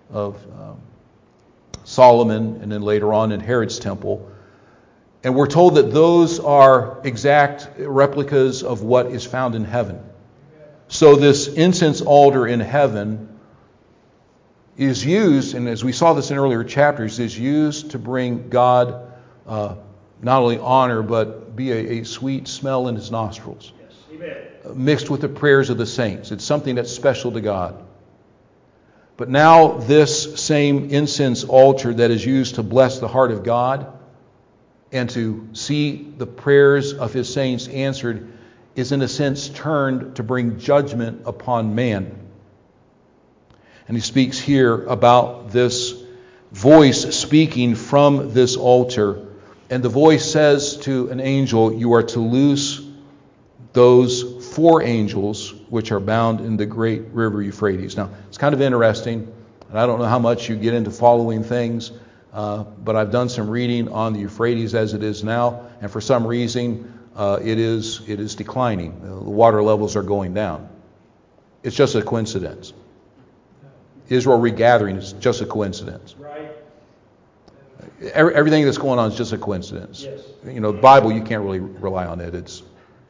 Solomon, and then later on in Herod's temple. And we're told that those are exact replicas of what is found in heaven. So this incense altar in heaven is used, and as we saw this in earlier chapters, is used to bring God not only honor, but be a sweet smell in his nostrils. Yes. Amen. Mixed with the prayers of the saints. It's something that's special to God. But now this same incense altar that is used to bless the heart of God and to see the prayers of his saints answered is in a sense turned to bring judgment upon man. And he speaks here about this voice speaking from this altar. And the voice says to an angel, you are to loose those four angels which are bound in the great river Euphrates. Now, it's kind of interesting, and I don't know how much you get into following things, but I've done some reading on the Euphrates as it is now, and for some reason, it is declining. The water levels are going down. It's just a coincidence. Israel regathering is just a coincidence. Right. Everything that's going on is just a coincidence. Yes. The Bible, you can't really rely on it.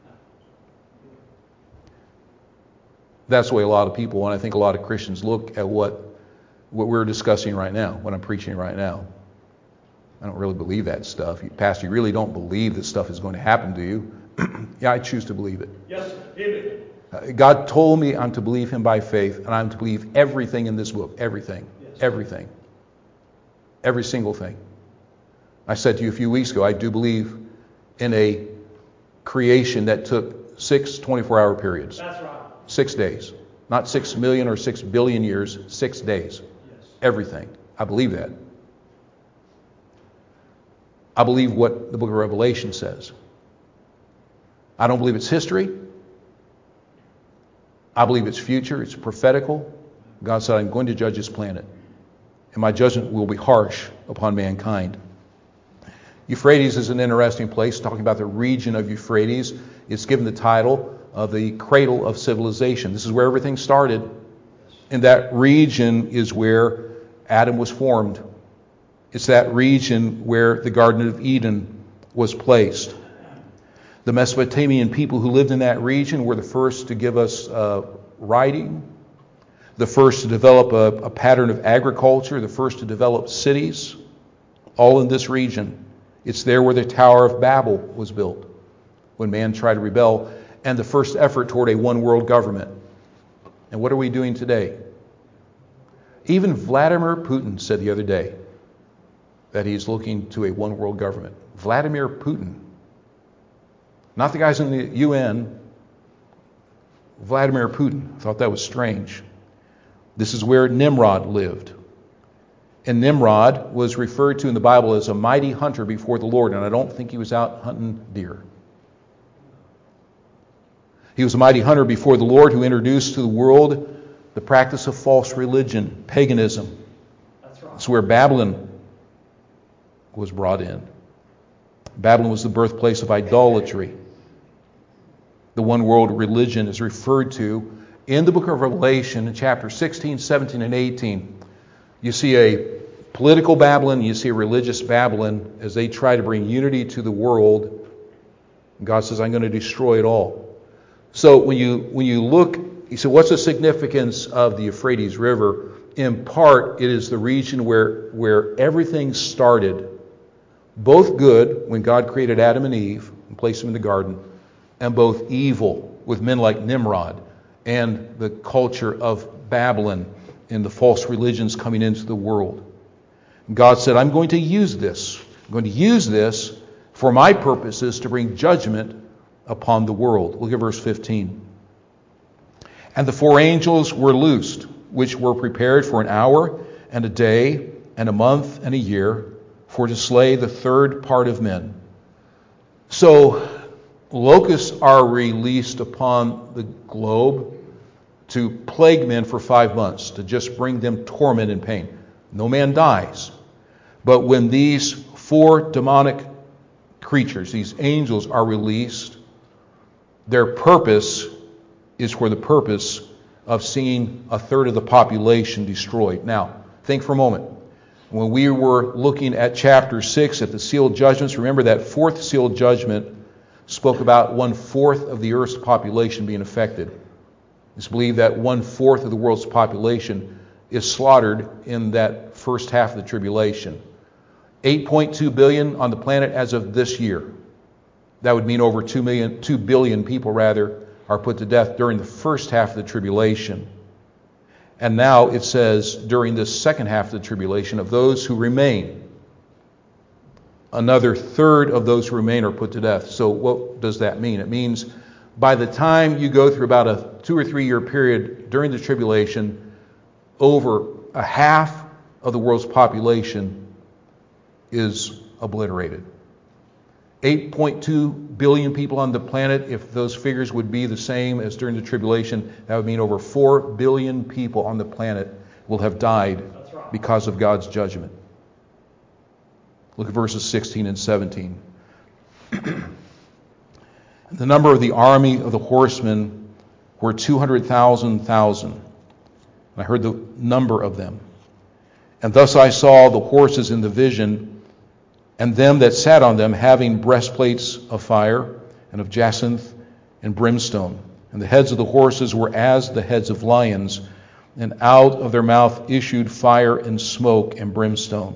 That's the way a lot of people, and I think a lot of Christians, look at what we're discussing right now, what I'm preaching right now. I don't really believe that stuff. Pastor, you really don't believe that stuff is going to happen to you? Yeah, I choose to believe it. Yes, sir. Amen. God told me I'm to believe him by faith, and I'm to believe everything in this book. Everything. Yes. Everything. Every single thing. I said to you a few weeks ago, I do believe in a creation that took 6 24-hour periods. That's right. 6 days. Not 6 million or 6 billion years, 6 days. Yes. Everything. I believe that. I believe what the book of Revelation says. I don't believe it's history. I believe it's future. It's prophetical. God said, I'm going to judge this planet. And my judgment will be harsh upon mankind. Euphrates is an interesting place. Talking about the region of Euphrates, it's given the title of the cradle of civilization. This is where everything started. And that region is where Adam was formed. It's that region where the Garden of Eden was placed. The Mesopotamian people who lived in that region were the first to give us writing, the first to develop a pattern of agriculture, the first to develop cities, all in this region. It's there where the Tower of Babel was built when man tried to rebel, and the first effort toward a one-world government. And what are we doing today? Even Vladimir Putin said the other day that he's looking to a one-world government. Vladimir Putin. Not the guys in the UN. Vladimir Putin. I thought that was strange. This is where Nimrod lived. And Nimrod was referred to in the Bible as a mighty hunter before the Lord, and I don't think he was out hunting deer. He was a mighty hunter before the Lord who introduced to the world the practice of false religion, paganism. That's right. That's where Babylon was brought in. Babylon was the birthplace of idolatry. The one world religion is referred to in the book of Revelation in chapter 16, 17, and 18. You see a political Babylon, you see a religious Babylon as they try to bring unity to the world. God says, I'm going to destroy it all. So when you look, you say, what's the significance of the Euphrates River? In part, it is the region where everything started. Both good, when God created Adam and Eve and placed them in the garden, and both evil, with men like Nimrod, and the culture of Babylon and the false religions coming into the world. God said, I'm going to use this. I'm going to use this for my purposes to bring judgment upon the world. Look at verse 15. And the 4 angels were loosed, which were prepared for an hour and a day and a month and a year, for to slay the third part of men. So locusts are released upon the globe to plague men for 5 months, to just bring them torment and pain. No man dies. But when these 4 demonic creatures, these angels, are released, their purpose is for the purpose of seeing a third of the population destroyed. Now, think for a moment. When we were looking at chapter 6 at the sealed judgments, remember that 4th sealed judgment spoke about 1/4 of the earth's population being affected. It's believed that 1/4 of the world's population is slaughtered in that first half of the tribulation. 8.2 billion on the planet as of this year. That would mean over 2 billion people are put to death during the first half of the tribulation. And now it says during the second half of the tribulation, of those who remain, another third of those who remain are put to death. So what does that mean? It means by the time you go through about a 2 or 3 year period during the tribulation, over a half of the world's population is obliterated. 8.2 billion people on the planet. If those figures would be the same as during the tribulation, that would mean over 4 billion people on the planet will have died because of God's judgment. Look at verses 16 and 17. The number of the army of the horsemen were 200,000. I heard the number of them. And thus I saw the horses in the vision, and them that sat on them, having breastplates of fire, and of jacinth and brimstone. And the heads of the horses were as the heads of lions, and out of their mouth issued fire and smoke and brimstone.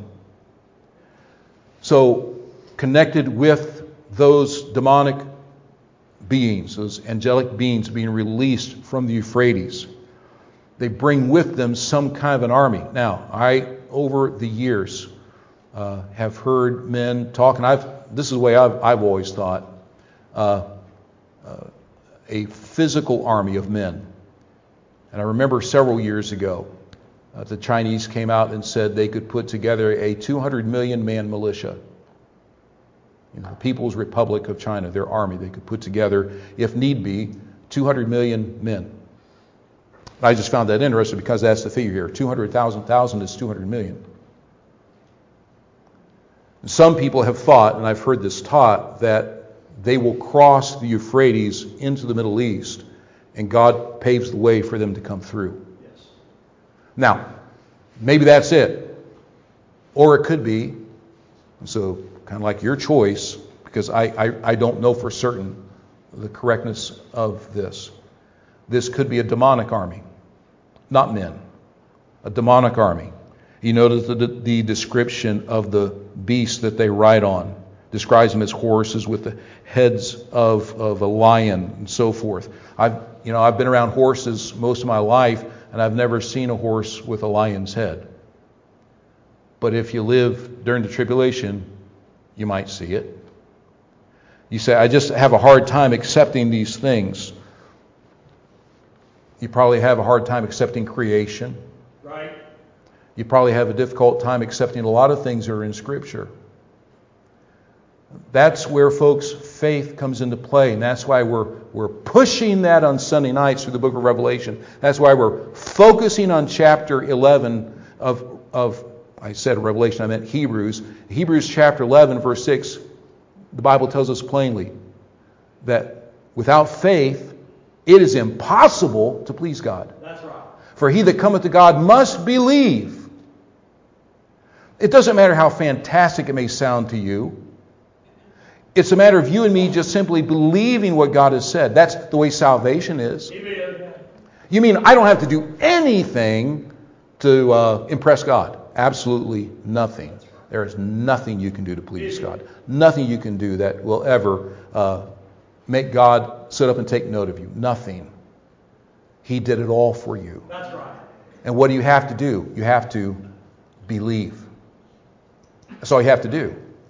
So, connected with those demonic beings, those angelic beings being released from the Euphrates, they bring with them some kind of an army. Now, I, over the years, have heard men talk, and this is the way I've always thought, a physical army of men. And I remember several years ago, the Chinese came out and said they could put together a 200 million man militia. The People's Republic of China, their army, they could put together, if need be, 200 million men. I just found that interesting because that's the figure here. 200,000 is 200 million. Some people have thought, and I've heard this taught, that they will cross the Euphrates into the Middle East, and God paves the way for them to come through. Yes. Now, maybe that's it. Or it could be, so kind of like your choice, because I don't know for certain the correctness of this. This could be a demonic army, not men. A demonic army. You notice the description of the beasts that they ride on. Describes them as horses with the heads of a lion and so forth. I've been around horses most of my life, and I've never seen a horse with a lion's head. But if you live during the tribulation, you might see it. You say, I just have a hard time accepting these things. You probably have a hard time accepting creation. Right. You probably have a difficult time accepting a lot of things that are in Scripture. That's where, folks, faith comes into play, and that's why we're pushing that on Sunday nights through the book of Revelation. That's why we're focusing on chapter 11 of I said Revelation, I meant Hebrews. Hebrews chapter 11, verse 6, the Bible tells us plainly that without faith, it is impossible to please God. That's right. For he that cometh to God must believe. It doesn't matter how fantastic it may sound to you. It's a matter of you and me just simply believing what God has said. That's the way salvation is. Amen. You mean I don't have to do anything to impress God? Absolutely nothing. There is nothing you can do to please God. Nothing you can do that will ever make God sit up and take note of you. Nothing. He did it all for you. That's right. And what do you have to do? You have to believe. That's all you have to do.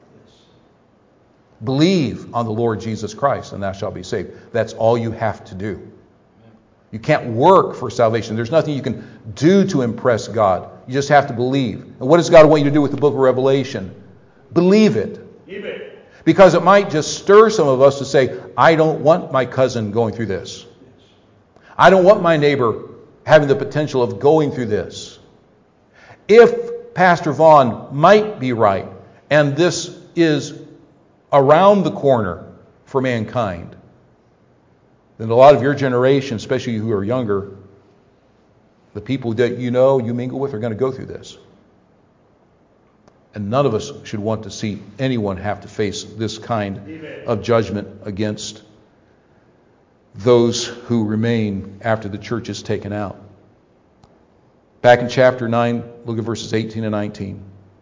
Believe on the Lord Jesus Christ, and thou shalt be saved. That's all you have to do. You can't work for salvation. There's nothing you can do to impress God. You just have to believe. And what does God want you to do with the book of Revelation? Believe it. Amen. Because it might just stir some of us to say, I don't want my cousin going through this. I don't want my neighbor having the potential of going through this. If Pastor Vaughn might be right, and this is around the corner for mankind, then a lot of your generation, especially you who are younger, the people that you know, you mingle with, are going to go through this. And none of us should want to see anyone have to face this kind of judgment against those who remain after the church is taken out. Back in chapter 9, look at verses 18 and 19.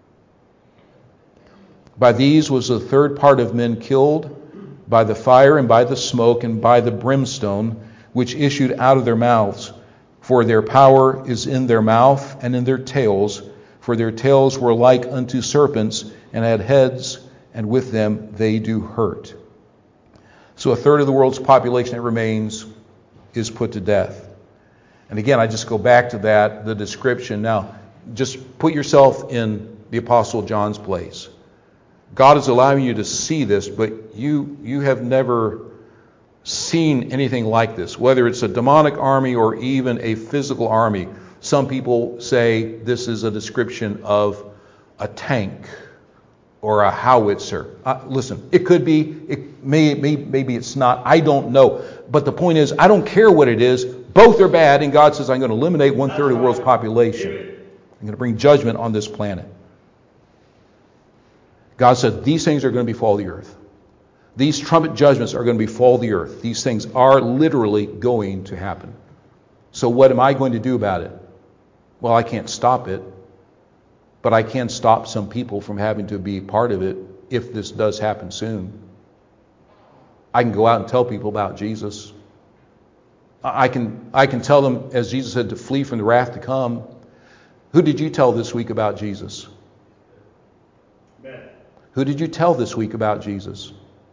By these was the third part of men killed, by the fire and by the smoke and by the brimstone, which issued out of their mouths. For their power is in their mouth and in their tails. For their tails were like unto serpents, and had heads, and with them they do hurt. So a third of the world's population that remains is put to death. And again, I just go back to that, the description. Now, just put yourself in the Apostle John's place. God is allowing you to see this, but you have never seen anything like this, whether it's a demonic army or even a physical army. Some people say this is a description of a tank or a howitzer. Listen, it could be, maybe it's not, I don't know. But the point is, I don't care what it is. Both are bad, and God says, I'm going to eliminate 1/3 of the world's population. I'm going to bring judgment on this planet. God said these things are going to befall the earth. These trumpet judgments are going to befall the earth. These things are literally going to happen. So what am I going to do about it? Well, I can't stop it, but I can stop some people from having to be part of it if this does happen soon. I can go out and tell people about Jesus. I can tell them, as Jesus said, to flee from the wrath to come. Who did you tell this week about Jesus? Amen. Who did you tell this week about Jesus?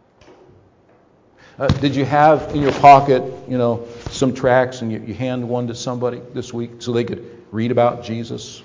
Did you have in your pocket, some tracts and you hand one to somebody this week so they could read about Jesus?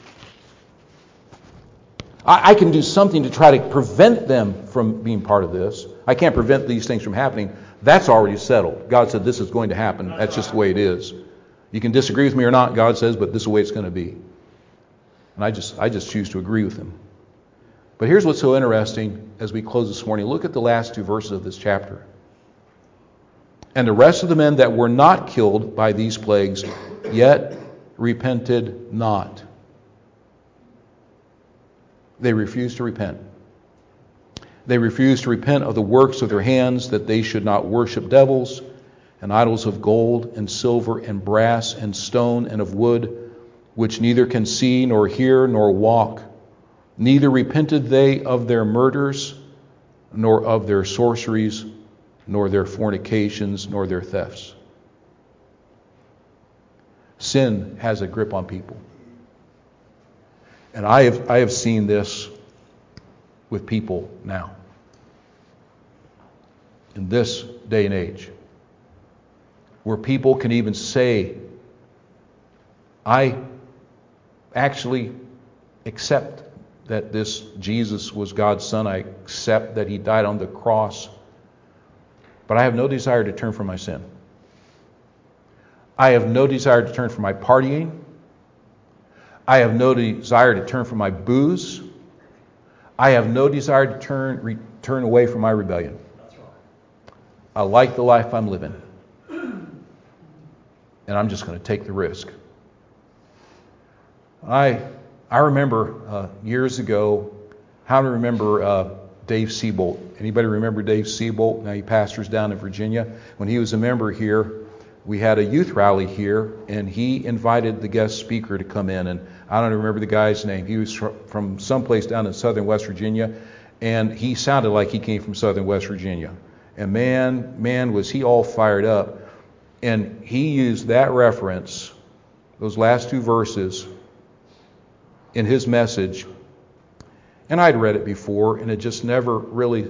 I can do something to try to prevent them from being part of this. I can't prevent these things from happening. That's already settled. God said this is going to happen. That's just the way it is. You can disagree with me or not, God says, but this is the way it's going to be. And I just choose to agree with him. But here's what's so interesting as we close this morning. Look at the last 2 verses of this chapter. And the rest of the men that were not killed by these plagues yet repented not. They refused to repent. They refused to repent of the works of their hands, that they should not worship devils and idols of gold and silver and brass and stone and of wood, which neither can see nor hear nor walk. Neither repented they of their murders, nor of their sorceries, nor their fornications, nor their thefts. Sin has a grip on people. And I have seen this with people now. In this day and age. Where people can even say, I actually accept that this Jesus was God's Son. I accept that He died on the cross. But I have no desire to turn from my sin. I have no desire to turn from my partying. I have no desire to turn from my booze. I have no desire to turn away from my rebellion. That's right. I like the life I'm living. And I'm just going to take the risk. I remember years ago, how to remember Dave Seabolt. Anybody remember Dave Seabolt? Now he pastors down in Virginia. When he was a member here, we had a youth rally here, and he invited the guest speaker to come in. And I don't remember the guy's name. He was from someplace down in southern West Virginia, and he sounded like he came from southern West Virginia. And man, was he all fired up. And he used that reference, those last 2 verses, in his message. And I'd read it before, and it just never really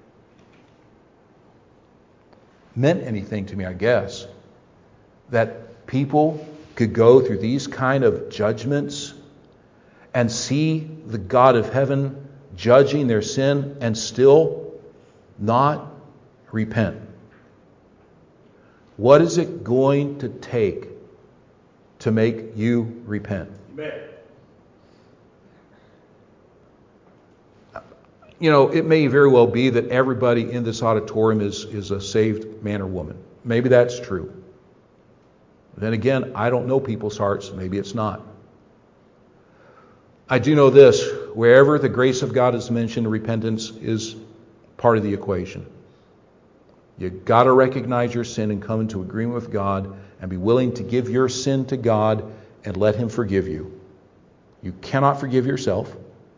meant anything to me, I guess. That people could go through these kind of judgments and see the God of heaven judging their sin and still not repent. What is it going to take to make you repent? Amen. It may very well be that everybody in this auditorium is a saved man or woman. Maybe that's true. Then again, I don't know people's hearts. Maybe it's not. I do know this. Wherever the grace of God is mentioned, repentance is part of the equation. You've got to recognize your sin and come into agreement with God and be willing to give your sin to God and let Him forgive you. You cannot forgive yourself.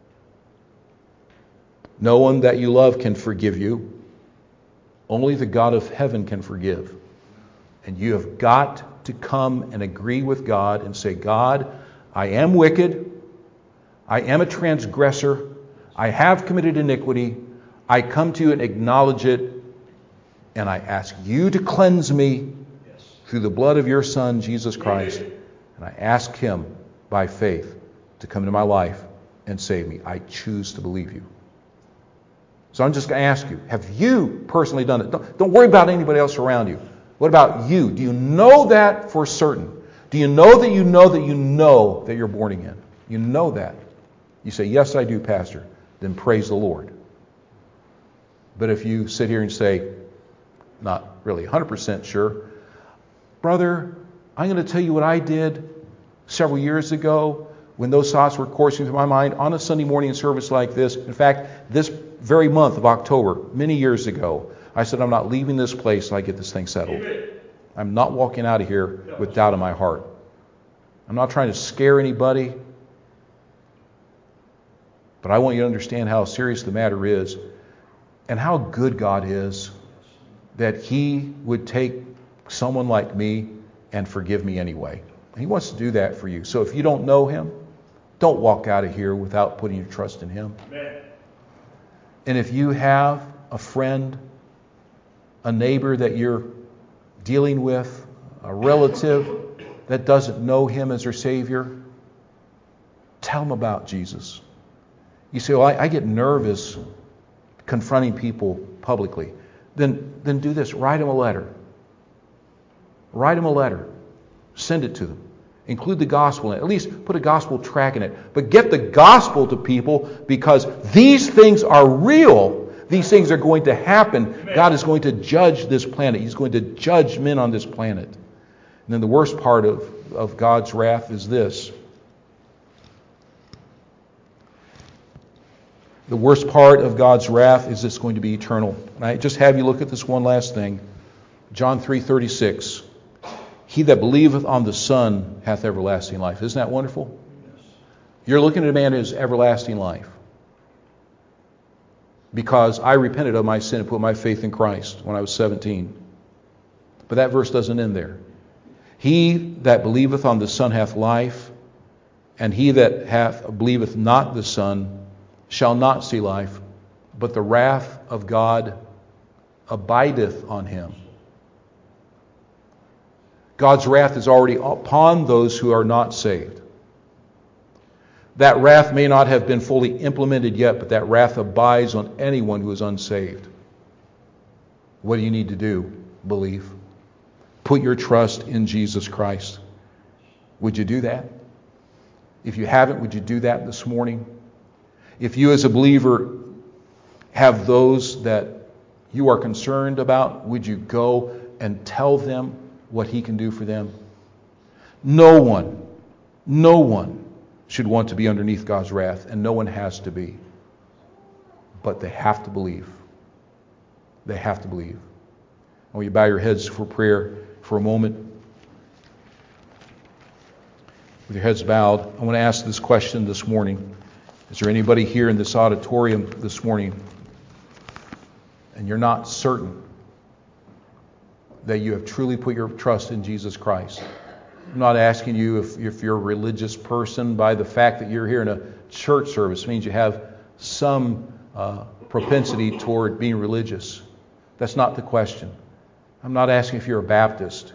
No one that you love can forgive you. Only the God of heaven can forgive. And you have got to come and agree with God and say, God, I am wicked. I am a transgressor. I have committed iniquity. I come to you and acknowledge it. And I ask you to cleanse me through the blood of your Son, Jesus Christ. And I ask Him by faith to come into my life and save me. I choose to believe you. So I'm just going to ask you, have you personally done it? Don't worry about anybody else around you. What about you? Do you know that for certain? Do you know that you know that you know that you're born again? You know that. You say, yes, I do, Pastor. Then praise the Lord. But if you sit here and say, not really 100% sure, brother, I'm going to tell you what I did several years ago when those thoughts were coursing through my mind on a Sunday morning service like this. In fact, this very month of October, many years ago, I said, I'm not leaving this place till I get this thing settled. I'm not walking out of here with doubt in my heart. I'm not trying to scare anybody. But I want you to understand how serious the matter is and how good God is that He would take someone like me and forgive me anyway. And He wants to do that for you. So if you don't know Him, don't walk out of here without putting your trust in Him. Amen. And if you have a friend, a neighbor that you're dealing with, a relative that doesn't know Him as their Savior, tell them about Jesus. You say, well, I get nervous confronting people publicly. Then do this. Write them a letter. Write them a letter. Send it to them. Include the gospel in it. At least put a gospel track in it. But get the gospel to people, because these things are real. These things are going to happen. Amen. God is going to judge this planet. He's going to judge men on this planet. And then the worst part of God's wrath is this. The worst part of God's wrath is it's going to be eternal. And I just have you look at this one last thing. John 3:36. He that believeth on the Son hath everlasting life. Isn't that wonderful? Yes. You're looking at a man who has everlasting life. Because I repented of my sin and put my faith in Christ when I was 17. But that verse doesn't end there. He that believeth on the Son hath life, and he that believeth not the Son shall not see life, but the wrath of God abideth on him. God's wrath is already upon those who are not saved. That wrath may not have been fully implemented yet, but that wrath abides on anyone who is unsaved. What do you need to do? Believe. Put your trust in Jesus Christ. Would you do that? If you haven't, would you do that this morning? If you as a believer have those that you are concerned about, would you go and tell them what He can do for them? No one should want to be underneath God's wrath, and no one has to be. But they have to believe. They have to believe. I want you to bow your heads for prayer for a moment. With your heads bowed, I want to ask this question this morning. Is there anybody here in this auditorium this morning and you're not certain that you have truly put your trust in Jesus Christ? I'm not asking you if you're a religious person by the fact that you're here in a church service. It means you have some propensity toward being religious. That's not the question. I'm not asking if you're a Baptist.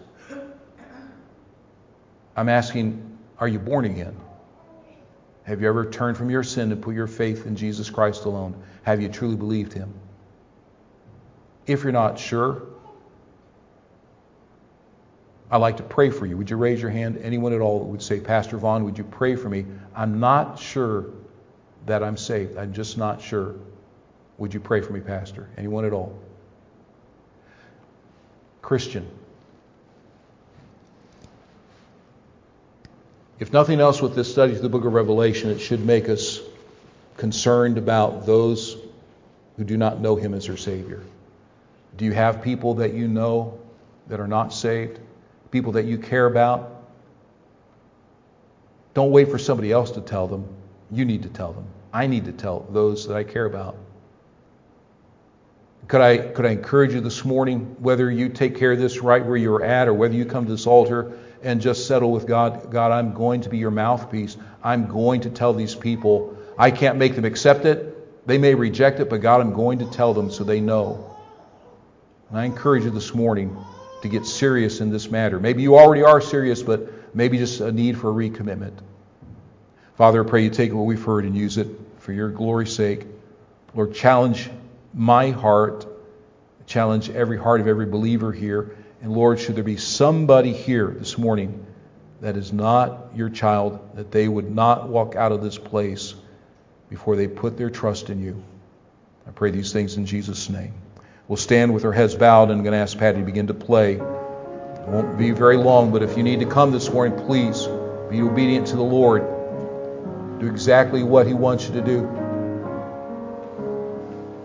I'm asking, are you born again? Have you ever turned from your sin and put your faith in Jesus Christ alone? Have you truly believed Him? If you're not sure, I'd like to pray for you. Would you raise your hand? Anyone at all that would say, Pastor Vaughn, would you pray for me? I'm not sure that I'm saved. I'm just not sure. Would you pray for me, Pastor? Anyone at all? Christian. If nothing else with this study of the book of Revelation, it should make us concerned about those who do not know Him as their Savior. Do you have people that you know that are not saved? People that you care about? Don't wait for somebody else to tell them. You need to tell them. I need to tell those that I care about. Could I encourage you this morning, whether you take care of this right where you're at or whether you come to this altar and just settle with God, God, I'm going to be your mouthpiece. I'm going to tell these people. I can't make them accept it. They may reject it, but God, I'm going to tell them so they know. And I encourage you this morning to get serious in this matter. Maybe you already are serious, but maybe just a need for a recommitment. Father, I pray you take what we've heard and use it for your glory's sake. Lord, challenge my heart, challenge every heart of every believer here. And Lord, should there be somebody here this morning that is not your child, that they would not walk out of this place before they put their trust in you. I pray these things in Jesus' name. We'll stand with our heads bowed, and I'm going to ask Patty to begin to play. It won't be very long, but if you need to come this morning, please be obedient to the Lord. Do exactly what He wants you to do.